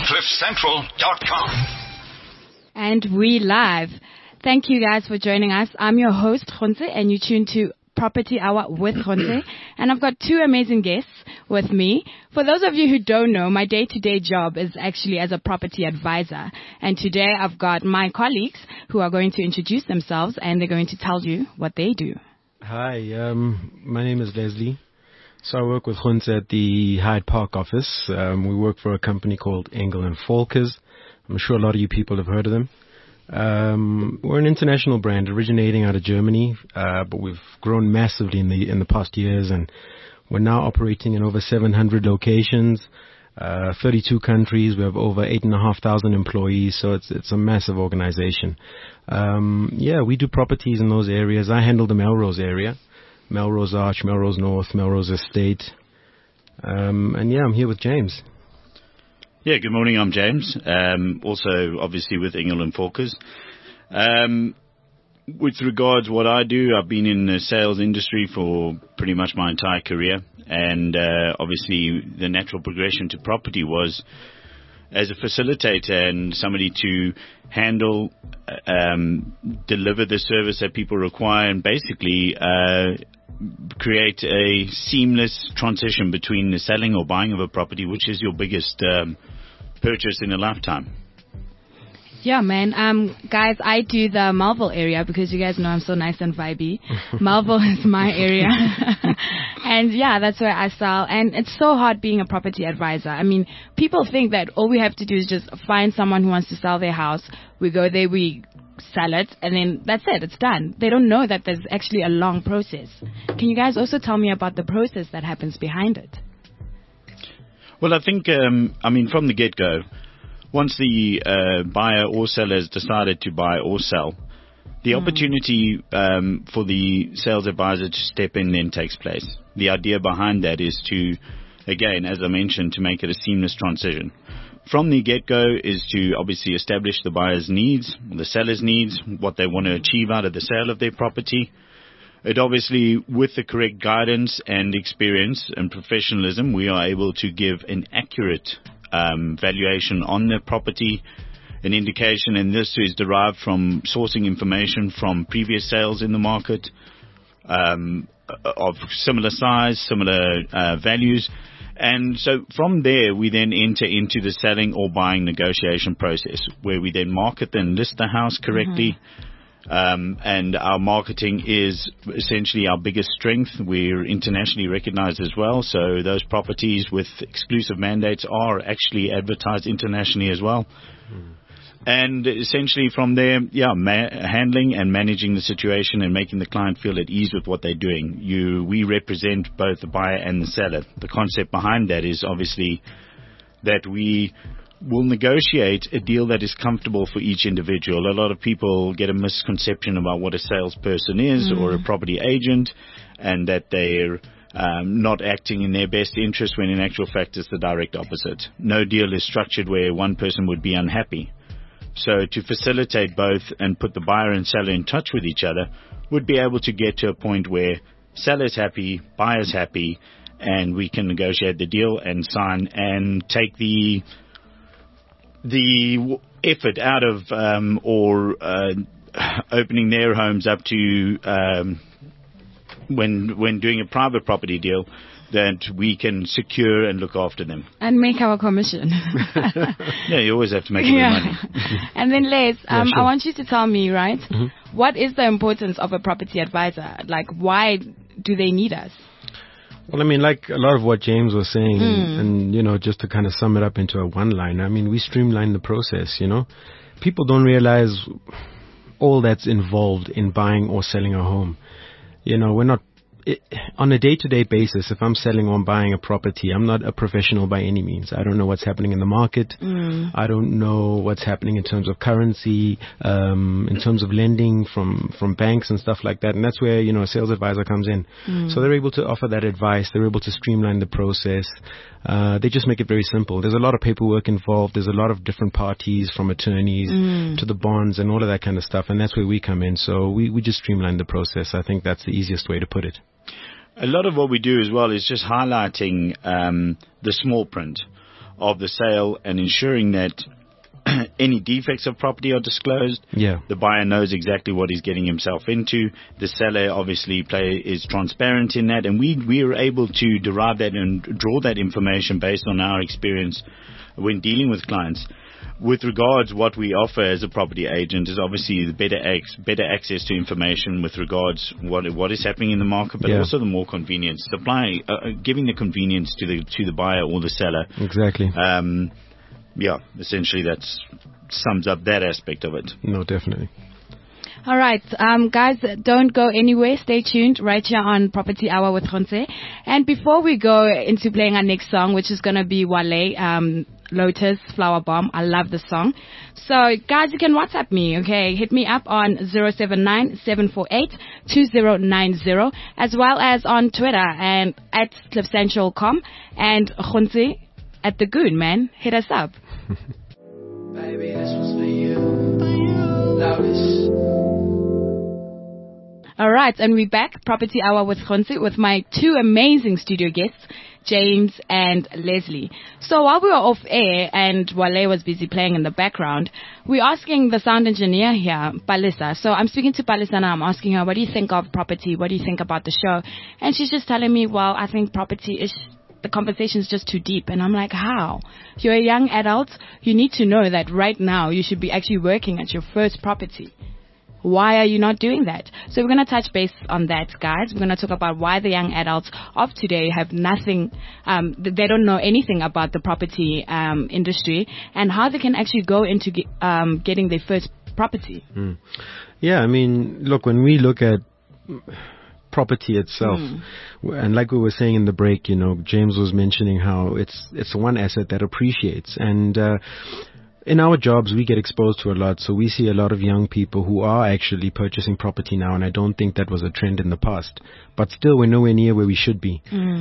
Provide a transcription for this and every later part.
CliffCentral.com. And we live. Thank you guys for joining us. I'm your host, Khonse, and you tune to Property Hour with Khonse. And I've got two amazing guests with me. For those of you who don't know, my day-to-day job is actually as a property advisor. And today I've got my colleagues who are going to introduce themselves and they're going to tell you what they do. Hi, my name is Leslie. So I work with Khonse at the Hyde Park office. We work for a company called Engel and Volkers. I'm sure a lot of you people have heard of them. We're an international brand originating out of Germany, but we've grown massively in the past years, and we're now operating in over 700 locations, 32 countries. We have over 8,500 employees, so it's a massive organization. We do properties in those areas. I handle the Melrose area. Melrose Arch, Melrose North, Melrose Estate. I'm here with James. Yeah, good morning, I'm James. Also, obviously, with Engel and Volkers. With regards to what I do, I've been in the sales industry for pretty much my entire career. And obviously, the natural progression to property was as a facilitator and somebody to handle, deliver the service that people require, and basically create a seamless transition between the selling or buying of a property, which is your biggest purchase in a lifetime. Yeah, man. Guys, I do the Melville area because you guys know I'm so nice and vibey. Melville is my area. And yeah, that's where I sell. And it's so hard being a property advisor. I mean, people think that all we have to do is just find someone who wants to sell their house. We go there, we sell it, and then that's it. It's done. They don't know that there's actually a long process. Can you guys also tell me about the process that happens behind it? Well, I think, from the get-go, once the buyer or seller has decided to buy or sell, the opportunity for the sales advisor to step in then takes place. The idea behind that is to, again, as I mentioned, to make it a seamless transition. From the get-go is to obviously establish the buyer's needs, the seller's needs, what they want to achieve out of the sale of their property. It obviously, with the correct guidance and experience and professionalism, we are able to give an accurate valuation on the property, an indication, and this is derived from sourcing information from previous sales in the market of similar size, similar values. And so from there, we then enter into the selling or buying negotiation process, where we then market and list the house correctly. And our marketing is essentially our biggest strength. We're internationally recognized as well. So those properties with exclusive mandates are actually advertised internationally as well. And essentially from there, handling and managing the situation and making the client feel at ease with what they're doing. We represent both the buyer and the seller. The concept behind that is obviously that we will negotiate a deal that is comfortable for each individual. A lot of people get a misconception about what a salesperson is or a property agent, and that they're not acting in their best interest, when in actual fact it's the direct opposite. No deal is structured where one person would be unhappy. So to facilitate both and put the buyer and seller in touch with each other would be able to get to a point where seller's happy, buyer's happy, and we can negotiate the deal and sign and take the effort out of opening their homes up to when doing a private property deal, that we can secure and look after them. And make our commission. Yeah, you always have to make a bit of money. And then Les, sure. I want you to tell me, right, what is the importance of a property advisor? Like, why do they need us? Well, I mean, like a lot of what James was saying, and just to kind of sum it up into a one-line, I mean, we streamline the process, People don't realize all that's involved in buying or selling a home. We're not on a day-to-day basis, if I'm selling or buying a property, I'm not a professional by any means. I don't know what's happening in the market. I don't know what's happening in terms of currency, in terms of lending from banks and stuff like that. And that's where, a sales advisor comes in. So they're able to offer that advice. They're able to streamline the process. They just make it very simple. There's a lot of paperwork involved. There's a lot of different parties, from attorneys to the bonds and all of that kind of stuff. And that's where we come in. So we just streamline the process. I think that's the easiest way to put it. A lot of what we do as well is just highlighting the small print of the sale and ensuring that any defects of property are disclosed. Yeah. The buyer knows exactly what he's getting himself into. The seller obviously is transparent in that, and we are able to derive that and draw that information based on our experience when dealing with clients. With regards, what we offer as a property agent is obviously the better access to information with regards what is happening in the market, but also the more convenience, giving the convenience to the buyer or the seller. Exactly. Essentially that sums up that aspect of it. No, definitely. All right, guys, don't go anywhere. Stay tuned right here on Property Hour with Khonse. And before we go into playing our next song, which is going to be Wale, Lotus, Flower Bomb. I love the song. So, guys, you can WhatsApp me, okay? Hit me up on 079-748-2090, as well as on Twitter and at CliffCentral.com and Khonse at The Goon, man. Hit us up. Baby, this was for you. Lotus. All right, and we're back, Property Hour with Khonse, with my two amazing studio guests, James and Leslie. So while we were off air and Wale was busy playing in the background, we're asking the sound engineer here, Palisa. So I'm speaking to Palisa now. I'm asking her, what do you think of property? What do you think about the show? And she's just telling me, well, I think property is... the conversation is just too deep. And I'm like, how? You're a young adult. You need to know that right now you should be actually working at your first property. Why are you not doing that? So we're going to touch base on that, guys. We're going to talk about why the young adults of today have nothing, they don't know anything about the property industry, and how they can actually go into getting their first property. Yeah, I mean, look, when we look at property itself, and like we were saying in the break, you know, James was mentioning how it's one asset that appreciates, and in our jobs we get exposed to a lot, so we see a lot of young people who are actually purchasing property now, and I don't think that was a trend in the past, but still we're nowhere near where we should be.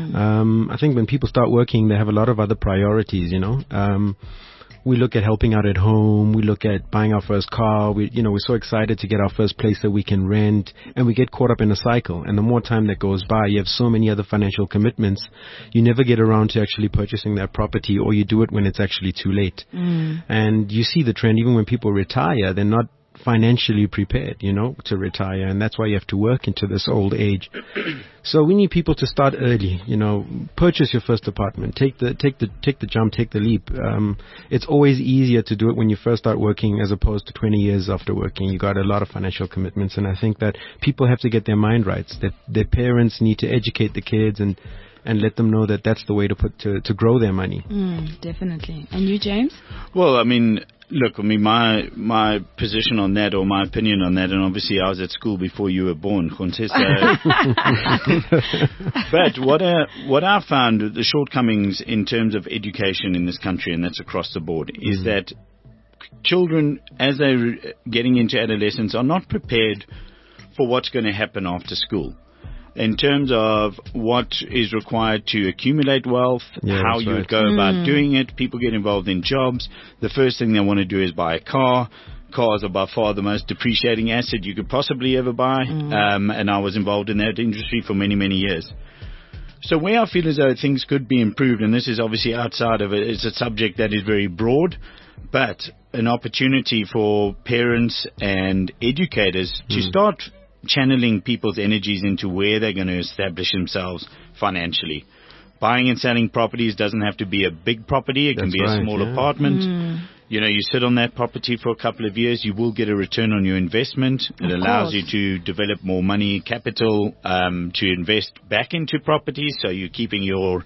I think when people start working, they have a lot of other priorities, you know. We look at helping out at home. We look at buying our first car. We're so excited to get our first place that we can rent, and we get caught up in a cycle. And the more time that goes by, you have so many other financial commitments. You never get around to actually purchasing that property, or you do it when it's actually too late. And you see the trend, even when people retire, they're not financially prepared, you know, to retire, and that's why you have to work into this old age. So we need people to start early, you know, purchase your first apartment, take the jump, take the leap. It's always easier to do it when you first start working as opposed to 20 years after working. You got a lot of financial commitments, and I think that people have to get their mind right, that their parents need to educate the kids and let them know that that's the way to grow their money. Definitely. And you, James? Well, I mean, look, I mean, my position on that, or my opinion on that, and obviously I was at school before you were born, Khonse. But what I found, the shortcomings in terms of education in this country, and that's across the board, is that children, as they're getting into adolescence, are not prepared for what's going to happen after school. In terms of what is required to accumulate wealth, how you would go about doing it. People get involved in jobs. The first thing they want to do is buy a car. Cars are by far the most depreciating asset you could possibly ever buy. And I was involved in that industry for many, many years. So where I feel as though things could be improved, and this is obviously outside of it, it's a subject that is very broad, but an opportunity for parents and educators to start channeling people's energies into where they're going to establish themselves financially. Buying and selling properties doesn't have to be a big property. It can be a small apartment. You know, you sit on that property for a couple of years, you will get a return on your investment. It allows you to develop more money, capital, to invest back into properties. So you're keeping your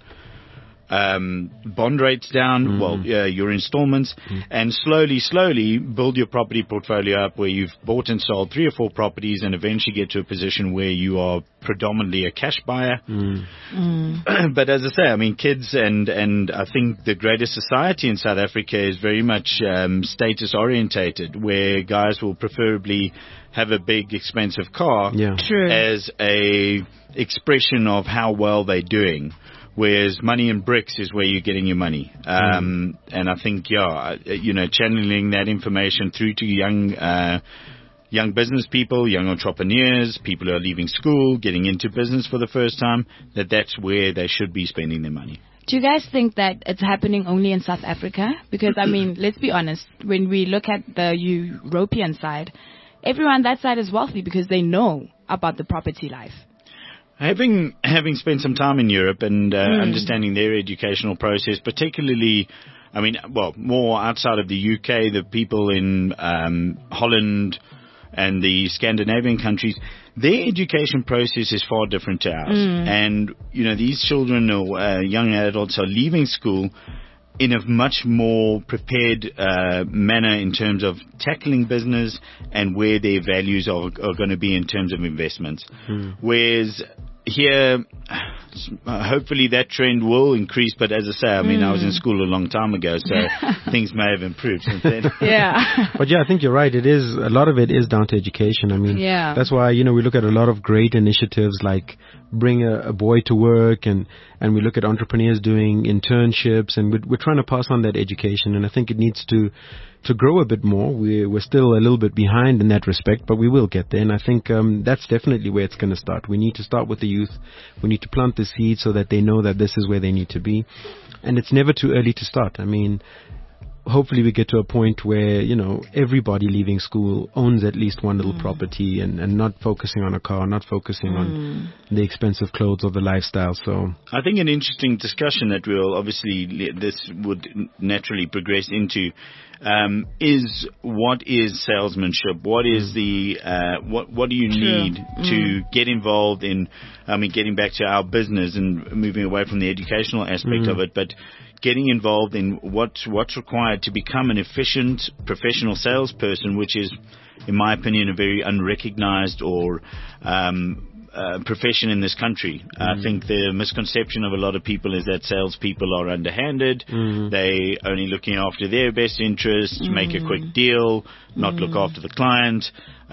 bond rates down, your installments, and slowly build your property portfolio up where you've bought and sold 3 or 4 properties and eventually get to a position where you are predominantly a cash buyer. But as I say, I mean, kids and I think the greater society in South Africa is very much status orientated, where guys will preferably have a big expensive car as a expression of how well they're doing. Whereas money in bricks is where you're getting your money. And I think, channeling that information through to young business people, young entrepreneurs, people who are leaving school, getting into business for the first time, that's where they should be spending their money. Do you guys think that it's happening only in South Africa? Because, I mean, let's be honest, when we look at the European side, everyone that side is wealthy because they know about the property life. Having spent some time in Europe and understanding their educational process, particularly, I mean, well, more outside of the UK, the people in Holland and the Scandinavian countries, their education process is far different to ours. And, you know, these children or young adults are leaving school in a much more prepared manner in terms of tackling business and where their values are going to be in terms of investments. Whereas here, hopefully that trend will increase, but as I say, I mean, I was in school a long time ago, so things may have improved since then. But yeah, I think you're right. A lot of it is down to education. I mean, that's why, you know, we look at a lot of great initiatives like bring a boy to work, and we look at entrepreneurs doing internships, and we're trying to pass on that education, and I think it needs to grow a bit more. We're still a little bit behind in that respect, but we will get there. And I think that's definitely where it's going to start. We need to start with the youth. We need to plant the seed so that they know that this is where they need to be. And it's never too early to start. I mean, hopefully we get to a point where, you know, everybody leaving school owns at least one little property and not focusing on a car, not focusing on the expensive clothes or the lifestyle. So I think an interesting discussion that will obviously this would naturally progress into is what is salesmanship? What is the what do you need to get involved in? I mean, getting back to our business and moving away from the educational aspect of it, but getting involved in what's required to become an efficient professional salesperson, which is, in my opinion, a very unrecognized or profession in this country. I think the misconception of a lot of people is that salespeople are underhanded. They only looking after their best interests, make a quick deal, not look after the client.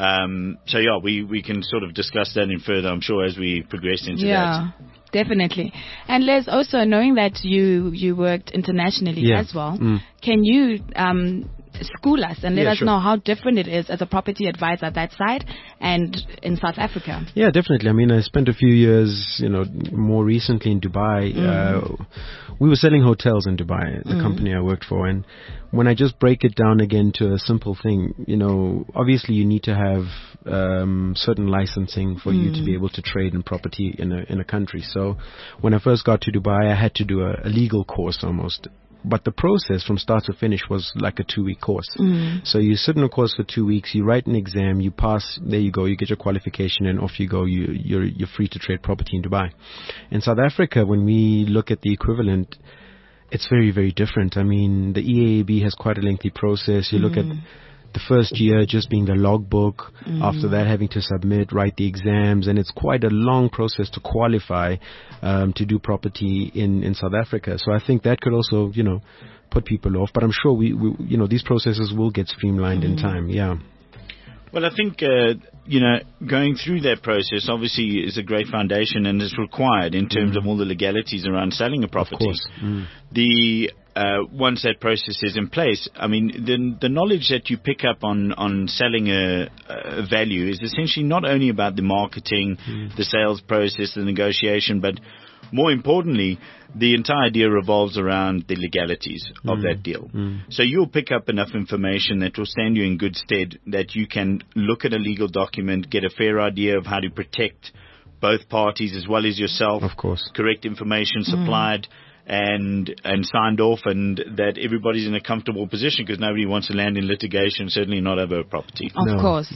So yeah, we can sort of discuss that in further, I'm sure, as we progress into that. Definitely. And Les, also knowing that you worked internationally as well, can you school us and let us know how different it is as a property advisor that side and in South Africa? Yeah, definitely. I mean, I spent a few years, you know, more recently in Dubai. We were selling hotels in Dubai, the company I worked for, and when I just break it down again to a simple thing, you know, obviously you need to have certain licensing for you to be able to trade in property in a country. So when I first got to Dubai, I had to do a legal course almost. But the process from start to finish was like a 2-week course. So you sit in a course for 2 weeks, you write an exam, you pass, there you go, you get your qualification, and off you go. You're free to trade property in Dubai. In South Africa, when we look at the equivalent, it's very, very different. I mean, the EAAB has quite a lengthy process. You look at the first year just being the logbook, after that having to submit, write the exams, and it's quite a long process to qualify to do property in South Africa. So I think that could also, you know, put people off. But I'm sure we you know, these processes will get streamlined in time. Yeah. Well, I think, you know, going through that process obviously is a great foundation and is required in terms of all the legalities around selling a property. Of course. The once that process is in place, I mean, the knowledge that you pick up on selling a value is essentially not only about the marketing, the sales process, the negotiation, but more importantly, the entire deal revolves around the legalities of that deal. So you'll pick up enough information that will stand you in good stead, that you can look at a legal document, get a fair idea of how to protect both parties as well as yourself. Of course. Correct information supplied and signed off, and that everybody's in a comfortable position, because nobody wants to land in litigation, certainly not over a property. Of course.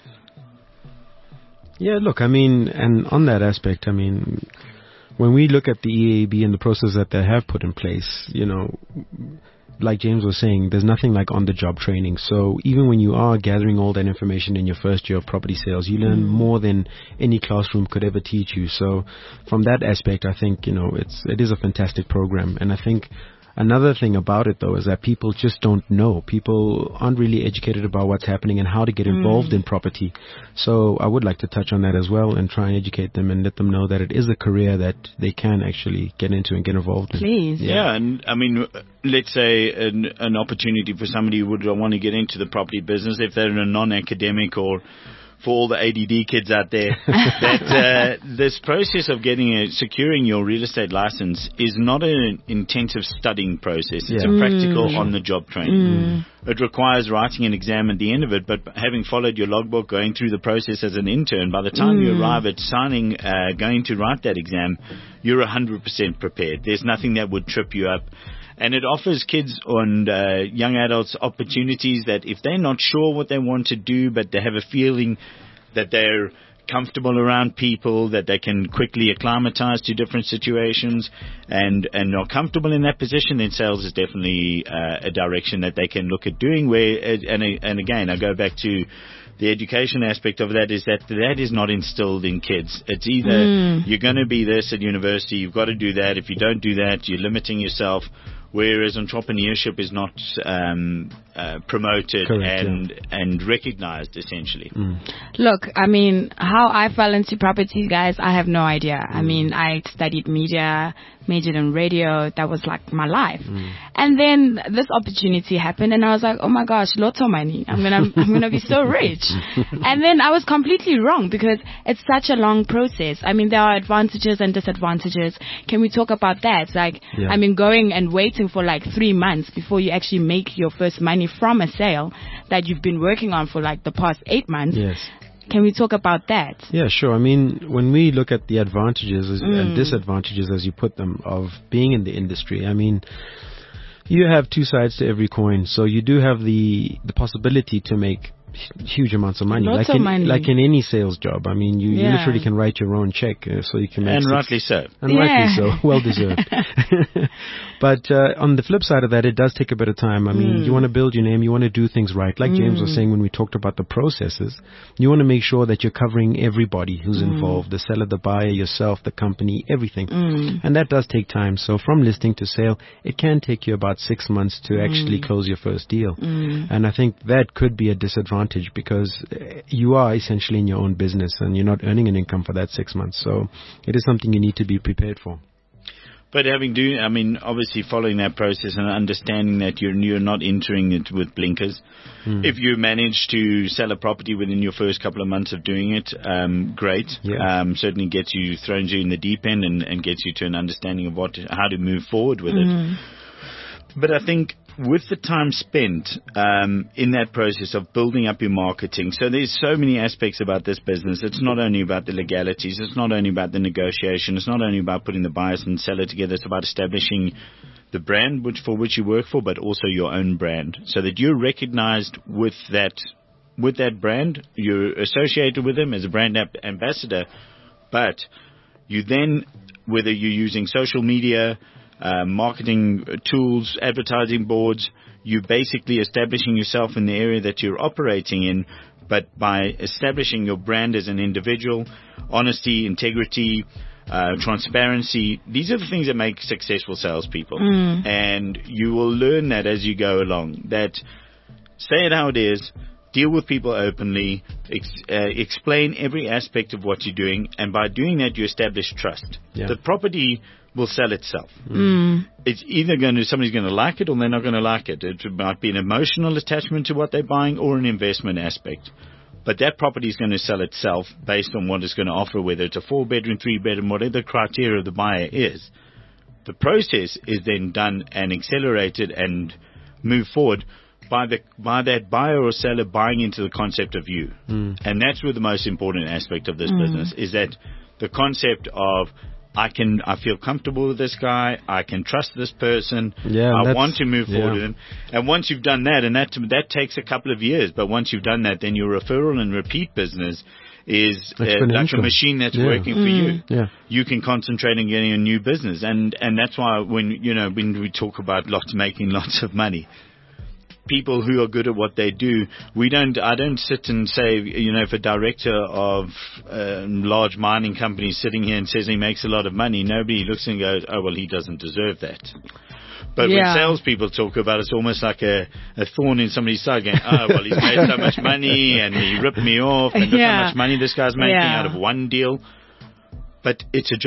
Yeah, look, I mean, and on that aspect, I mean, when we look at the EAB and the process that they have put in place, you know, like James was saying, there's nothing like on-the-job training. So even when you are gathering all that information in your first year of property sales, you learn more than any classroom could ever teach you. So from that aspect, I think, you know, it is a fantastic program. And I think another thing about it, though, is that people just don't know. People aren't really educated about what's happening and how to get involved in property. So I would like to touch on that as well and try and educate them and let them know that it is a career that they can actually get into and get involved in. Please. Yeah, and I mean, let's say an opportunity for somebody who would want to get into the property business, if they're in a non-academic or for all the ADD kids out there, that this process of securing your real estate license is not an intensive studying process. It's a practical on-the-job training. It requires writing an exam at the end of it, but having followed your logbook, going through the process as an intern, by the time you arrive at signing, going to write that exam, you're 100% prepared. There's nothing that would trip you up. And it offers kids and young adults opportunities that if they're not sure what they want to do, but they have a feeling that they're comfortable around people, that they can quickly acclimatize to different situations and are comfortable in that position, then sales is definitely a direction that they can look at doing. And again, I go back to the education aspect of that is that is not instilled in kids. It's either you're going to be this at university, you've got to do that. If you don't do that, you're limiting yourself. Whereas entrepreneurship is not promoted. Correct, and recognized, essentially. Look, I mean, how I fell into property, guys, I have no idea. I mean, I studied media, majored in radio. That was like my life. And then this opportunity happened, and I was like, oh my gosh, lotto money. I'm gonna be so rich. And then I was completely wrong because it's such a long process. I mean, there are advantages and disadvantages. Can we talk about that? Like, I mean, going and waiting for like 3 months before you actually make your first money from a sale that you've been working on for like the past 8 months. Yes. Can we talk about that? Yeah, sure. I mean, when we look at the advantages and disadvantages, as you put them, of being in the industry, I mean, you have two sides to every coin. So you do have the possibility to make huge amounts of money. Lots like of money. Like in any sales job. I mean, you literally can write your own check so you can make and rightly so. And rightly so. Well deserved. But on the flip side of that, it does take a bit of time. I mean, you want to build your name. You want to do things right. Like James was saying when we talked about the processes, you want to make sure that you're covering everybody who's involved, the seller, the buyer, yourself, the company, everything. And that does take time. So from listing to sale, it can take you about 6 months to actually close your first deal. And I think that could be a disadvantage because you are essentially in your own business and you're not earning an income for that 6 months. So it is something you need to be prepared for. But obviously following that process and understanding that you're not entering it with blinkers. If you manage to sell a property within your first couple of months of doing it, great. Yeah. Certainly throws you in the deep end and gets you to an understanding of how to move forward with it. But I think with the time spent in that process of building up your marketing, so there's so many aspects about this business. It's not only about the legalities. It's not only about the negotiation. It's not only about putting the buyers and seller together. It's about establishing the brand for which you work for, but also your own brand, so that you're recognized with that brand. You're associated with them as a brand ambassador, but you then, whether you're using social media, marketing tools, advertising boards, you're basically establishing yourself in the area that you're operating in, but by establishing your brand as an individual, honesty, integrity, transparency, these are the things that make successful salespeople. And you will learn that as you go along, that say it how it is, deal with people openly, explain every aspect of what you're doing, and by doing that you establish trust. The property will sell itself. It's either somebody's going to like it or they're not going to like it. It might be an emotional attachment to what they're buying or an investment aspect. But that property is going to sell itself based on what it's going to offer, whether it's a 4-bedroom, 3-bedroom, whatever the criteria of the buyer is. The process is then done and accelerated and moved forward by that buyer or seller buying into the concept of you. And that's where the most important aspect of this business is, that the concept of I feel comfortable with this guy. I can trust this person. I want to move forward with him. And once you've done that, and that takes a couple of years, but once you've done that, then your referral and repeat business is like a machine that's working for you. You can concentrate on getting a new business, and that's why when we talk about making lots of money, people who are good at what they do, I don't sit and say, if a director of large mining company is sitting here and says he makes a lot of money, nobody looks and goes, oh, well, he doesn't deserve that. But when salespeople talk about it, it's almost like a thorn in somebody's side, going, oh, well, he's made so much money and he ripped me off, and look how much money this guy's making out of one deal. But it's a job.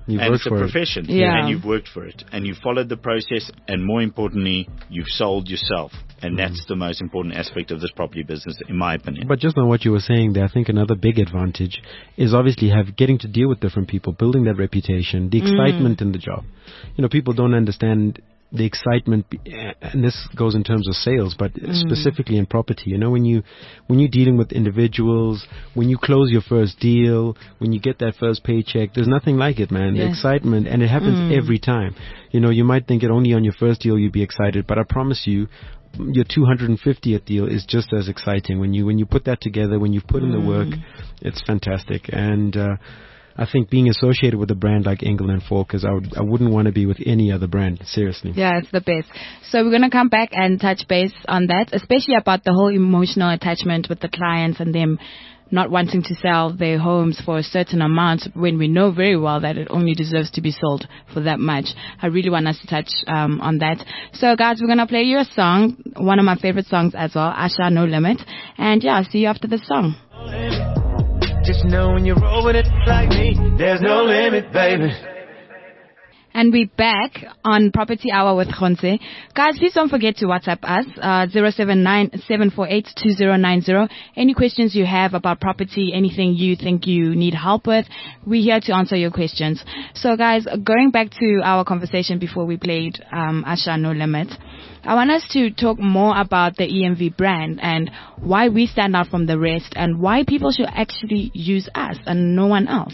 You've and worked it's a for it. profession, Yeah. and you've worked for it, and you've followed the process, and more importantly, you've sold yourself, and that's the most important aspect of this property business, in my opinion. But just on what you were saying there, I think another big advantage is obviously getting to deal with different people, building that reputation, the excitement in the job. You know, people don't understand the excitement, and this goes in terms of sales, but specifically in property. You know, when you're dealing with individuals, when you close your first deal, when you get that first paycheck, there's nothing like it, man. The Yes. excitement, and it happens every time. You know, you might think it only on your first deal you'd be excited, but I promise you, your 250th deal is just as exciting. When you put that together, when you've put in the work, it's fantastic. And I think being associated with a brand like Engel and Falkers, I wouldn't want to be with any other brand, seriously. Yeah, it's the best. So we're going to come back and touch base on that, especially about the whole emotional attachment with the clients and them not wanting to sell their homes for a certain amount when we know very well that it only deserves to be sold for that much. I really want us to touch on that. So guys, we're going to play you a song, one of my favorite songs as well, Asha, No Limit. And yeah, I'll see you after the song. Just know when you roll with it like me, there's no limit, baby. And we're back on Property Hour with Khonse. Guys, please don't forget to WhatsApp us, 079-748-2090. Any questions you have about property, anything you think you need help with, we're here to answer your questions. So guys, going back to our conversation before we played Asha No Limit, I want us to talk more about the EMV brand and why we stand out from the rest and why people should actually use us and no one else.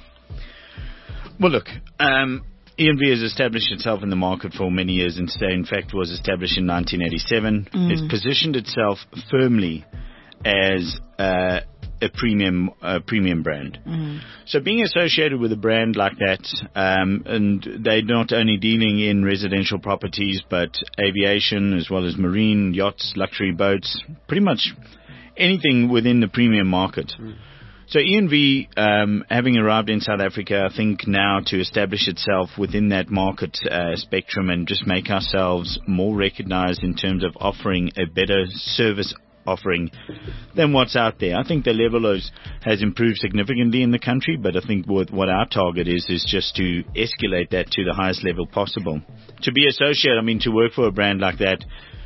Well, look, EMV has established itself in the market for many years, and in fact was established in 1987. It's positioned itself firmly as a premium brand. So being associated with a brand like that, and they're not only dealing in residential properties, but aviation as well as marine, yachts, luxury boats, pretty much anything within the premium market. So ENV, having arrived in South Africa, I think now to establish itself within that market spectrum and just make ourselves more recognized in terms of offering a better service offering than what's out there. I think the level has improved significantly in the country, but I think what our target is just to escalate that to the highest level possible. To be associated, I mean, to work for a brand like that,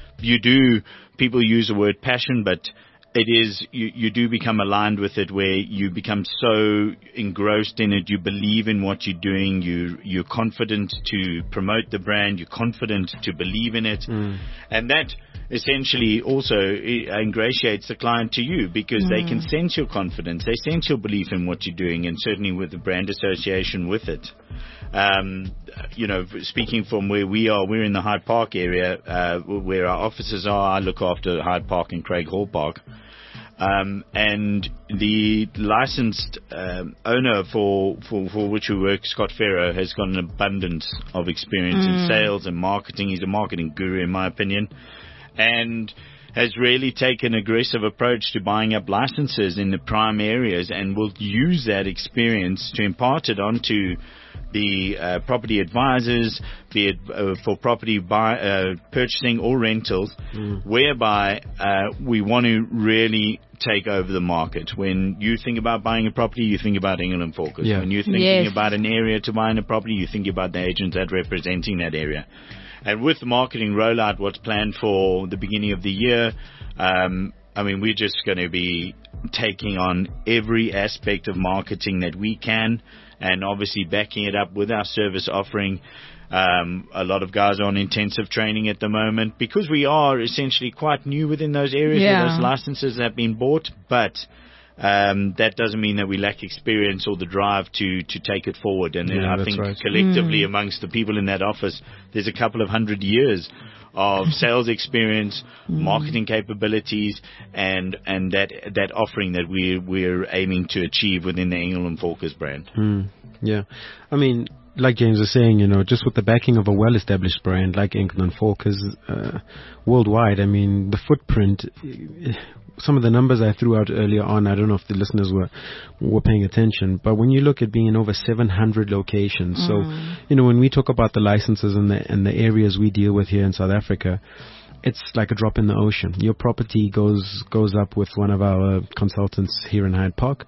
people use the word passion, but it is, you do become aligned with it, where you become so engrossed in it, you believe in what you're doing, you're confident to promote the brand, you're confident to believe in it, and that essentially also ingratiates the client to you, because they can sense your confidence, they sense your belief in what you're doing, and certainly with the brand association with it. You know, speaking from where we are, we're in the Hyde Park area, where our offices are. I look after Hyde Park and Craig Hall Park. And the licensed owner for which we work, Scott Farrow, has got an abundance of experience in sales and marketing. He's a marketing guru, in my opinion, and has really taken an aggressive approach to buying up licenses in the prime areas, and will use that experience to impart it onto the property advisors, be it for property purchasing or rentals, whereby we want to really take over the market. When you think about buying a property, you think about Engel and Falkers. Yeah. When you're thinking about an area to buy in a property, you think about the agents that are representing that area. And with the marketing rollout, what's planned for the beginning of the year, I mean, we're just going to be taking on every aspect of marketing that we can, and obviously backing it up with our service offering. A lot of guys are on intensive training at the moment, because we are essentially quite new within those areas where those licenses have been bought, but that doesn't mean that we lack experience or the drive to take it forward. And I think collectively amongst the people in that office, there's a couple of 100 years of sales experience, marketing capabilities, and that offering that we're aiming to achieve within the Engel and Falkers brand. Yeah, I mean, like James was saying, you know, just with the backing of a well-established brand like Engel and Falkers worldwide, I mean, the footprint. Some of the numbers I threw out earlier on, I don't know if the listeners were paying attention, but when you look at being in over 700 locations, so, you know, when we talk about the licenses and the areas we deal with here in South Africa, it's like a drop in the ocean. Your property goes up with one of our consultants here in Hyde Park.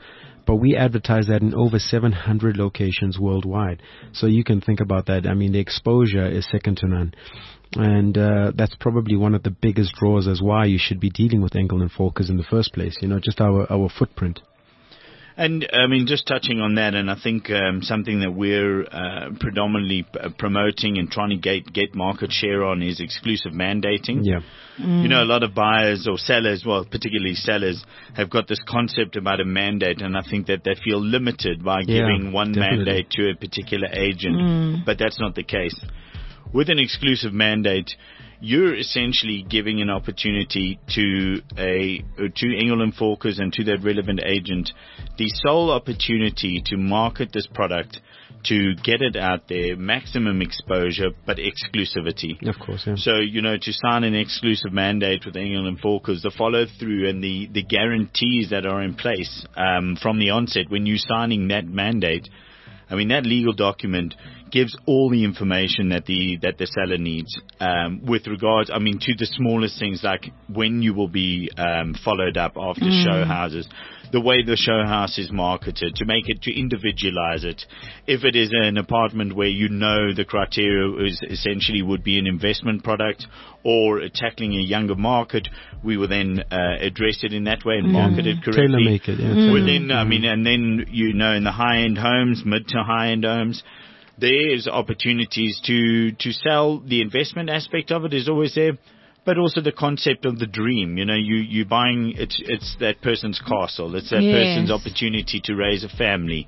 but we advertise that in over 700 locations worldwide. So you can think about that. I mean, the exposure is second to none. And that's probably one of the biggest draws as why you should be dealing with Engel and Volkers in the first place, just our footprint. And I mean, just touching on that, and I think something that we're predominantly promoting and trying to get market share on is exclusive mandating. Yeah. A lot of buyers or sellers, well, particularly sellers, have got this concept about a mandate, and I think that they feel limited by giving one mandate to a particular agent, but that's not the case. With an exclusive mandate, you're essentially giving an opportunity to Engel & Volkers and to that relevant agent the sole opportunity to market this product, to get it out there, maximum exposure, but exclusivity. Of course, yeah. So, to sign an exclusive mandate with Engel & Volkers, the follow-through and the guarantees that are in place from the onset when you're signing that mandate, I mean, that legal document gives all the information that the seller needs with regards, I mean, to the smallest things like when you will be followed up after show houses, the way the show house is marketed, to individualize it. If it is an apartment where the criteria is essentially would be an investment product or tackling a younger market, we will then address it in that way and market it correctly. Tailor make it, yeah. Within, I mean, and then, in the high-end homes, mid to high-end homes, there's opportunities to sell. The investment aspect of it is always there, but also the concept of the dream. You buying, it's that person's castle. It's that person's opportunity to raise a family,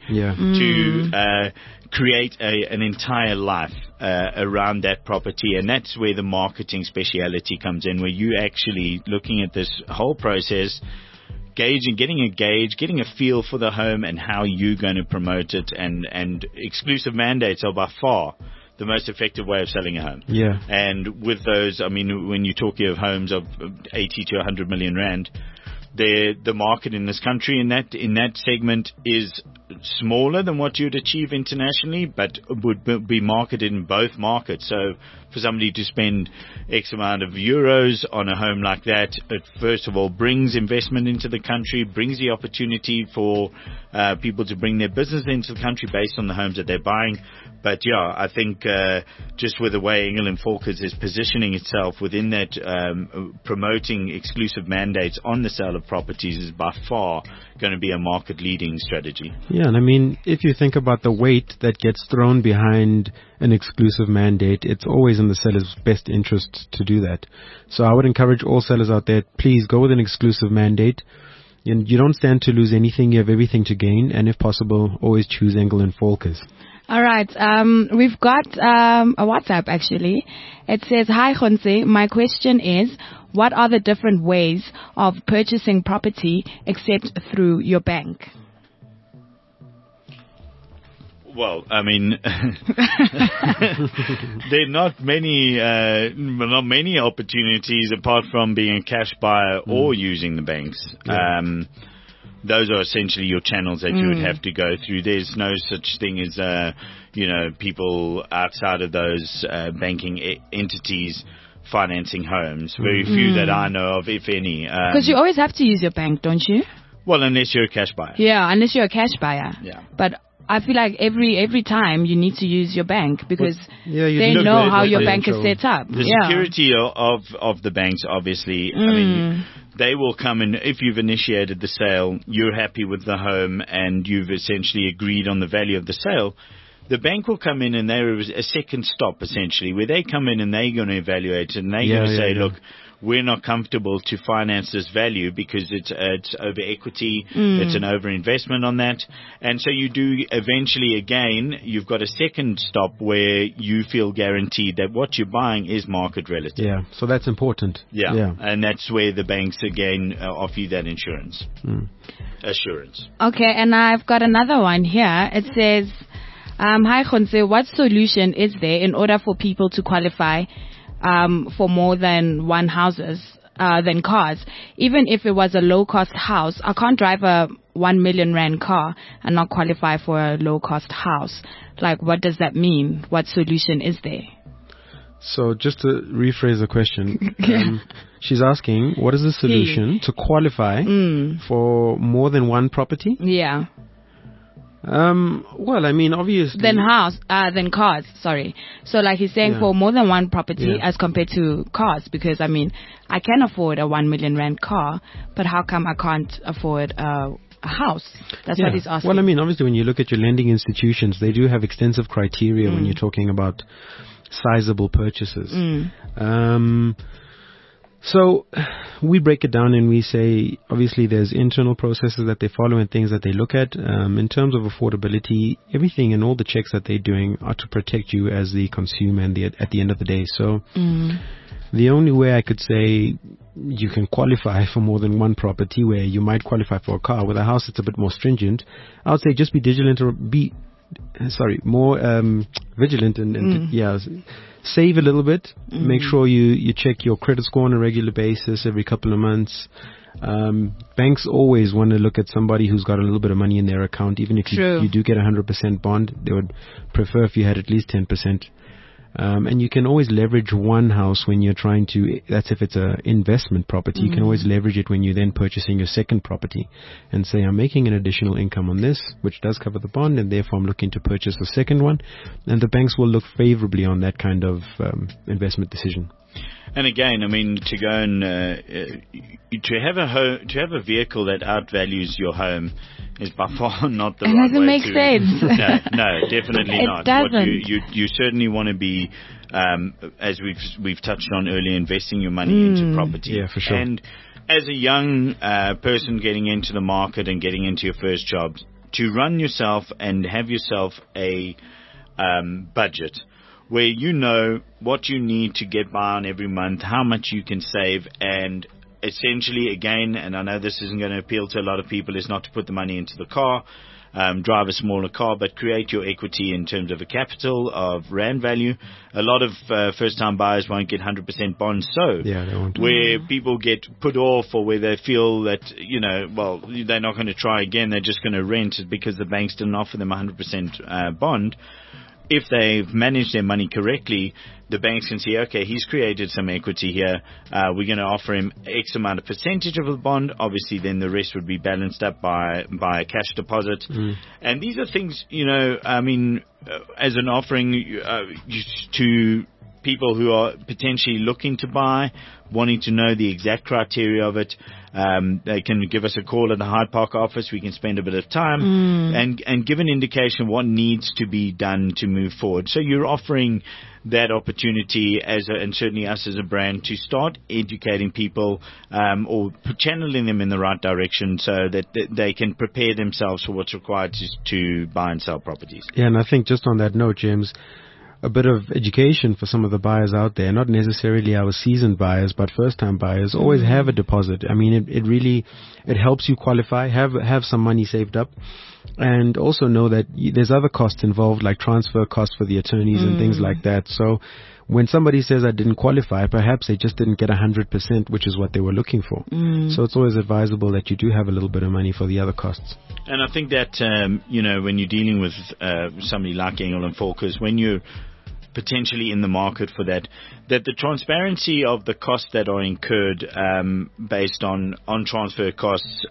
to create an entire life around that property. And that's where the marketing speciality comes in, where you actually looking at this whole process, getting a feel for the home and how you're going to promote it, and exclusive mandates are by far the most effective way of selling a home. Yeah. And with those, I mean, when you're talking of homes of 80 to 100 million rand, the market in this country in that segment is smaller than what you'd achieve internationally, but would be marketed in both markets. So for somebody to spend X amount of euros on a home like that, it first of all brings investment into the country, brings the opportunity for people to bring their business into the country based on the homes that they're buying. But yeah, I think just with the way Engel & Volkers is positioning itself within that, promoting exclusive mandates on the sale of properties is by far going to be a market-leading strategy. Yeah, and I mean, if you think about the weight that gets thrown behind an exclusive mandate, it's always in the seller's best interest to do that. So I would encourage all sellers out there, please go with an exclusive mandate. You don't stand to lose anything. You have everything to gain. And if possible, always choose Engel & Volkers. All right. We've got a WhatsApp, actually. It says, "Hi, Khonse. My question is, what are the different ways of purchasing property except through your bank?" Well, I mean, there are not many opportunities apart from being a cash buyer or using the banks. Yeah. Those are essentially your channels that you would have to go through. There's no such thing as, people outside of those banking entities financing homes. Very few that I know of, if any. Because you always have to use your bank, don't you? Well, unless you're a cash buyer. Yeah, unless you're a cash buyer. Yeah. But I feel like every time you need to use your bank because they know know how your bank is set up. The security of the banks, obviously, I mean, they will come in. If you've initiated the sale, you're happy with the home and you've essentially agreed on the value of the sale, the bank will come in and they're a second stop, essentially, where they come in and they're going to evaluate it and they're going to say, look, we're not comfortable to finance this value because it's over equity, it's an over investment on that. And so you do eventually, again, you've got a second stop where you feel guaranteed that what you're buying is market relative. Yeah, so that's important. Yeah. And that's where the banks, again, offer you that assurance. Okay, and I've got another one here. It says, "Hi, Khonse, what solution is there in order for people to qualify for more than one houses than cars? Even if it was a low-cost house, I can't drive a 1 million rand car and not qualify for a low-cost house. Like, what does that mean? What solution is there?" So just to rephrase the question, she's asking, what is the solution to qualify for more than one property? Yeah. Well, I mean, obviously. Than cars, sorry. So like he's saying for more than one property as compared to cars, because I mean, I can afford a 1 million rand car, but how come I can't afford a house? That's what he's asking. Well, I mean, obviously when you look at your lending institutions, they do have extensive criteria when you're talking about sizable purchases. So we break it down and we say, obviously there's internal processes that they follow and things that they look at. In terms of affordability, everything and all the checks that they're doing are to protect you as the consumer and at the end of the day. So the only way I could say you can qualify for more than one property, where you might qualify for a car, with a house it's a bit more stringent, I would say just be vigilant more vigilant and save a little bit. Make sure you check your credit score on a regular basis every couple of months. Banks always want to look at somebody who's got a little bit of money in their account. Even if you do get 100% bond, they would prefer if you had at least 10%. And you can always leverage one house when you're trying to, that's if it's an investment property, you can always leverage it when you're then purchasing your second property and say, I'm making an additional income on this, which does cover the bond, and therefore I'm looking to purchase a second one. And the banks will look favorably on that kind of investment decision. And again, I mean, to go and to have a vehicle that outvalues your home is by far not the right way. It doesn't make sense. No, definitely it not. Doesn't. You certainly want to be, as we've touched on earlier, investing your money into property. Yeah, for sure. And as a young person getting into the market and getting into your first job, to run yourself and have yourself a budget where you know what you need to get by on every month, how much you can save, and essentially, again, and I know this isn't going to appeal to a lot of people, is not to put the money into the car, drive a smaller car, but create your equity in terms of a capital of rand value. A lot of first-time buyers won't get 100% bonds, so they won't. Where people get put off, or where they feel that, they're not going to try again, they're just going to rent because the banks didn't offer them 100% bond. If they've managed their money correctly, the banks can see, okay, he's created some equity here. We're going to offer him X amount of percentage of the bond. Obviously, then the rest would be balanced up by a cash deposit. And these are things, as an offering to people who are potentially looking to buy, wanting to know the exact criteria of it. They can give us a call at the Hyde Park office. We can spend a bit of time and give an indication of what needs to be done to move forward. So you're offering that opportunity and certainly us as a brand to start educating people or channeling them in the right direction so that they can prepare themselves for what's required to buy and sell properties. Yeah, and I think just on that note, James, a bit of education for some of the buyers out there, not necessarily our seasoned buyers, but first-time buyers, always have a deposit. I mean, it helps you qualify, have some money saved up, and also know that there's other costs involved, like transfer costs for the attorneys and things like that. So when somebody says I didn't qualify, perhaps they just didn't get 100%, which is what they were looking for. So it's always advisable that you do have a little bit of money for the other costs. And I think that, when you're dealing with somebody like Engel & Volkers, when you're potentially in the market for that the transparency of the costs that are incurred based on transfer costs,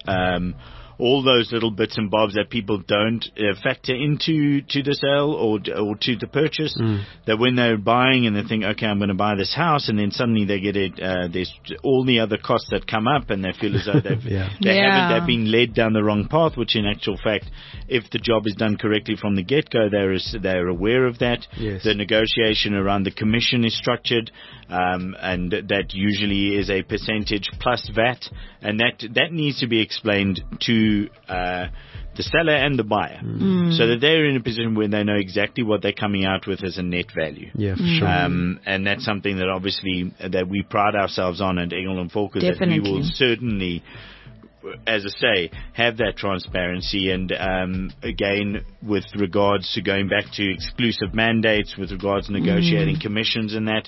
all those little bits and bobs that people don't factor into the sale or to the purchase, that when they're buying and they think, okay, I'm going to buy this house, and then suddenly they get it, there's all the other costs that come up, and they feel as though they've been led down the wrong path, which in actual fact, if the job is done correctly from the get-go, they're aware of that. Yes. The negotiation around the commission is structured, and that usually is a percentage plus VAT, and that needs to be explained to the seller and the buyer, so that they're in a position where they know exactly what they're coming out with as a net value. Yeah, for sure. And that's something that obviously that we pride ourselves on at Engel & Volkers. Definitely. That we will certainly, as I say, have that transparency. And again, with regards to going back to exclusive mandates, with regards to negotiating commissions and that,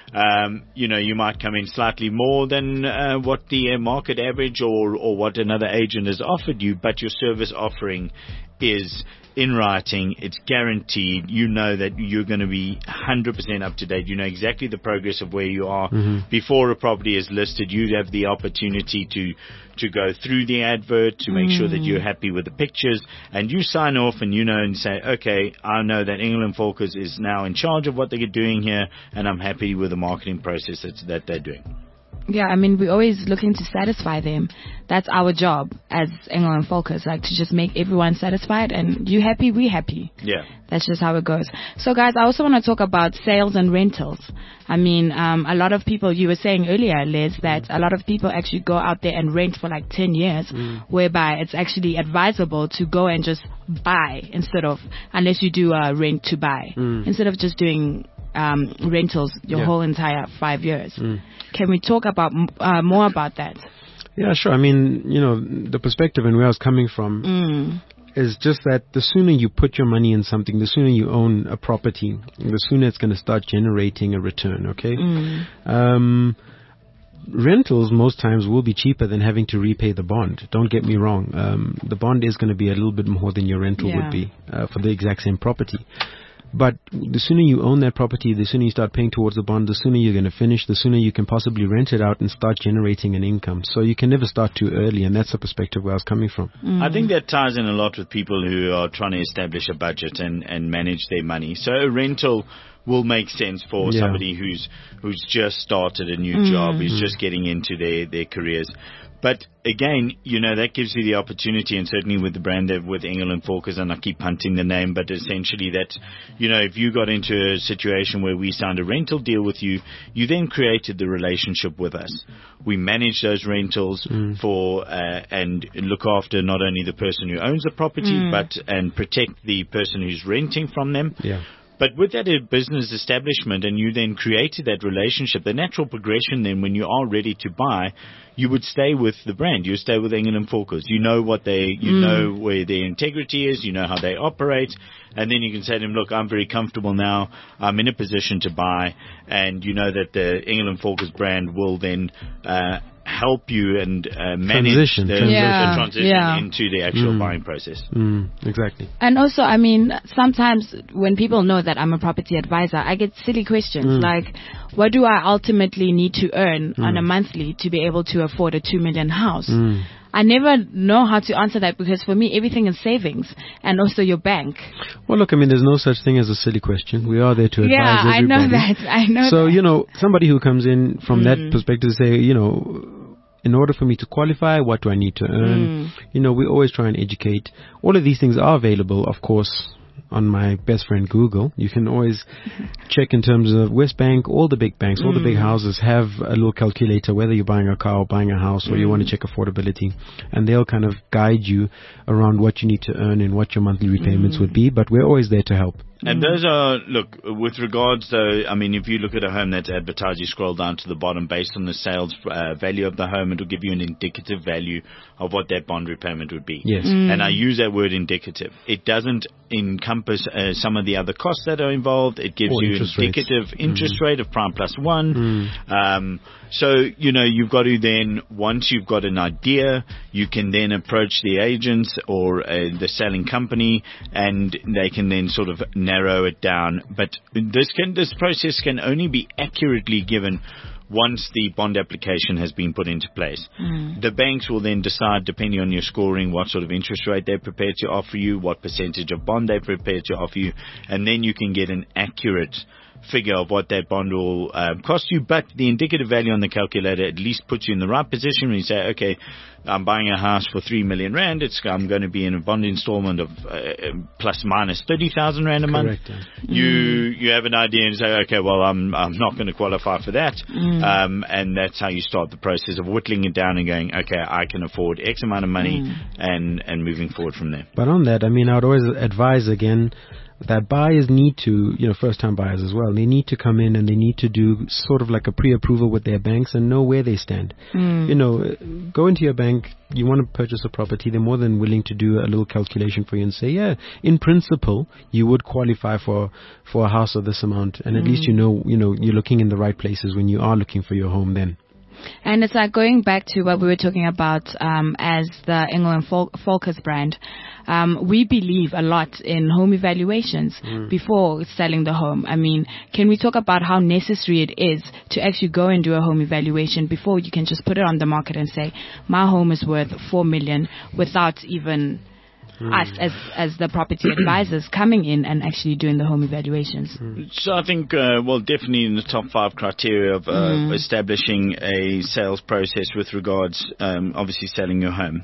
You might come in slightly more than what the market average or what another agent has offered you, but your service offering is in writing. It's guaranteed. You know that you're going to be 100% up to date. You know exactly the progress of where you are before a property is listed. You have the opportunity to go through the advert to make sure that you're happy with the pictures, and you sign off and and say, okay, I know that England Focus is now in charge of what they're doing here, and I'm happy with the marketing process that they're doing. Yeah, I mean, we're always looking to satisfy them. That's our job as England Focus, like to just make everyone satisfied, and you happy, we happy. Yeah. That's just how it goes. So guys, I also want to talk about sales and rentals. I mean, a lot of people, you were saying earlier, Liz, that a lot of people actually go out there and rent for like 10 years, whereby it's actually advisable to go and just buy unless you do a rent to buy, instead of just doing rentals your whole entire 5 years. Can we talk about more about that? Yeah, sure. I mean, the perspective and where I was coming from is just that the sooner you put your money in something, the sooner you own a property, the sooner it's going to start generating a return, okay? Rentals most times will be cheaper than having to repay the bond. Don't get me wrong. The bond is going to be a little bit more than your rental would be for the exact same property. But the sooner you own that property, the sooner you start paying towards the bond, the sooner you're going to finish, the sooner you can possibly rent it out and start generating an income. So you can never start too early, and that's the perspective where I was coming from. I think that ties in a lot with people who are trying to establish a budget and manage their money. So a rental will make sense for somebody who's just started a new job, who's just getting into their careers. But again, that gives you the opportunity, and certainly with the brand with England Focus, and I keep punting the name, but essentially that, if you got into a situation where we signed a rental deal with you, you then created the relationship with us. We manage those rentals and look after not only the person who owns the property, and protect the person who's renting from them. Yeah. But with that business establishment, and you then created that relationship, the natural progression then when you are ready to buy, you would stay with the brand. You stay with England Focus. You know know where their integrity is. You know how they operate. And then you can say to them, look, I'm very comfortable now. I'm in a position to buy. And you know that the England Focus brand will then help you and manage the transition into the actual buying process. Exactly. And also, I mean, sometimes when people know that I'm a property advisor, I get silly questions like, what do I ultimately need to earn on a monthly to be able to afford a 2 million house? I never know how to answer that, because for me, everything is savings and also your bank. Well, look, I mean, there's no such thing as a silly question. We are there to advise everybody. I know that. So, somebody who comes in from that perspective say, in order for me to qualify, what do I need to earn? We always try and educate. All of these things are available, of course, on my best friend Google. You can always check in terms of Westbank. All the big banks, all the big houses have a little calculator, whether you're buying a car or buying a house, or you want to check affordability, and they'll kind of guide you around what you need to earn and what your monthly repayments would be. But we're always there to help. And those are, look, with regards though, I mean, if you look at a home that's advertised, you scroll down to the bottom, based on the sales value of the home, it will give you an indicative value of what that bond repayment would be. Yes. And I use that word indicative. It doesn't encompass some of the other costs that are involved. It gives you an indicative interest rate of prime plus 1. So, you've got to then, once you've got an idea, you can then approach the agents or the selling company, and they can then sort of narrow it down. But this process can only be accurately given once the bond application has been put into place. The banks will then decide, depending on your scoring, what sort of interest rate they're prepared to offer you, what percentage of bond they're prepared to offer you, and then you can get an accurate figure of what that bond will cost you. But the indicative value on the calculator at least puts you in the right position when you say, okay, I'm buying a house for 3 million rand. I'm going to be in a bond installment of plus minus 30,000 rand a month. Correct. You have an idea and say, okay, well, I'm not going to qualify for that. And that's how you start the process of whittling it down and going, okay, I can afford X amount of money and moving forward from there. But on that, I mean, I would always advise again, that buyers need to, first-time buyers as well, they need to come in and they need to do sort of like a pre-approval with their banks and know where they stand. Go into your bank, you want to purchase a property, they're more than willing to do a little calculation for you and say, yeah, in principle, you would qualify for a house of this amount. And at least you're looking in the right places when you are looking for your home then. And it's like going back to what we were talking about as the England Focus brand. We believe a lot in home evaluations before selling the home. I mean, can we talk about how necessary it is to actually go and do a home evaluation before you can just put it on the market and say, my home is worth 4 million without even us as the property advisors coming in and actually doing the home evaluations? So I think, definitely in the top 5 criteria of establishing a sales process with regards, obviously selling your home.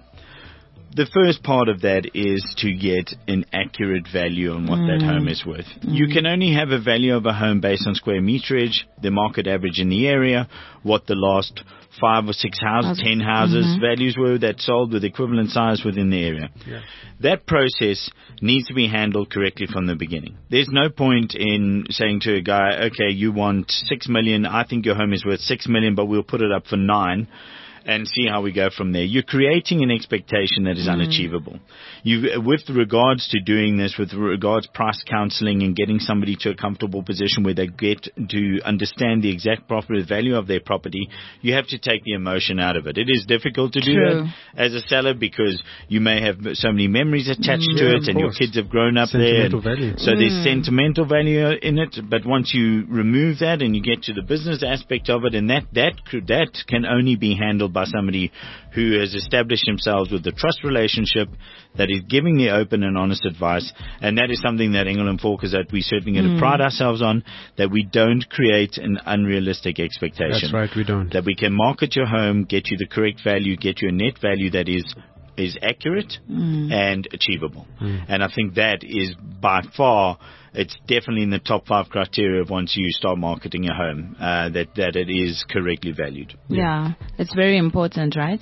The first part of that is to get an accurate value on what that home is worth. You can only have a value of a home based on square meterage, the market average in the area, what the last 5 or 6 houses, 10 houses values were that sold with equivalent size within the area. Yeah. That process needs to be handled correctly from the beginning. There's no point in saying to a guy, okay, you want 6 million, I think your home is worth 6 million, but we'll put it up for 9. And see how we go from there. You're creating an expectation that is unachievable. With regards to doing this, with regards price counseling and getting somebody to a comfortable position where they get to understand the exact property value of their property, you have to take the emotion out of it. It is difficult to do that as a seller because you may have so many memories attached to it, and your kids have grown up there. Value. So there's sentimental value in it. But once you remove that and you get to the business aspect of it, and that can only be handled by somebody who has established themselves with the trust relationship, that is giving the open and honest advice. And that is something that England Focus, that we certainly going to pride ourselves on, that we don't create an unrealistic expectation. That's right, we don't. That we can market your home, get you the correct value, get you a net value that is accurate and achievable. And I think that is by far, it's definitely in the top 5 criteria of once you start marketing a home, that it is correctly valued. Yeah, it's very important, right?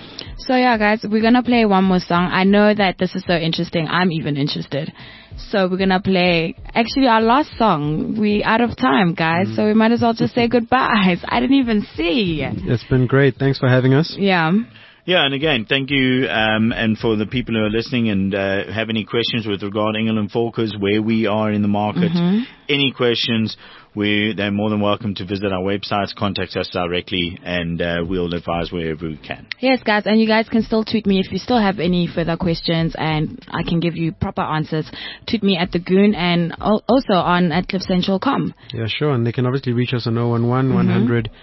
So yeah, guys, we're going to play one more song. I know that this is so interesting. I'm even interested. So we're going to play, actually, our last song. We're out of time, guys, so we might as well just say goodbyes. I didn't even see. It's been great. Thanks for having us. Yeah. Yeah, and again, thank you, and for the people who are listening and have any questions with regard to England Focus, where we are in the market, any questions, they're more than welcome to visit our websites, contact us directly, and we'll advise wherever we can. Yes, guys, and you guys can still tweet me if you still have any further questions, and I can give you proper answers. Tweet me at The Goon and also on at cliffcentral.com. Yeah, sure, and they can obviously reach us on 011 100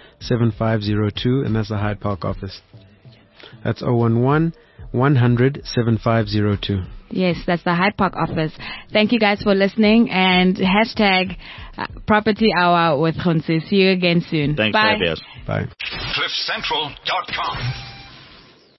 7502, and that's the Hyde Park office. That's 011 100 7502. Yes, that's the Hyde Park office. Thank you guys for listening, and hashtag Property Hour with Khonsi. See you again soon. Thanks, Bye. Bye. CliffCentral.com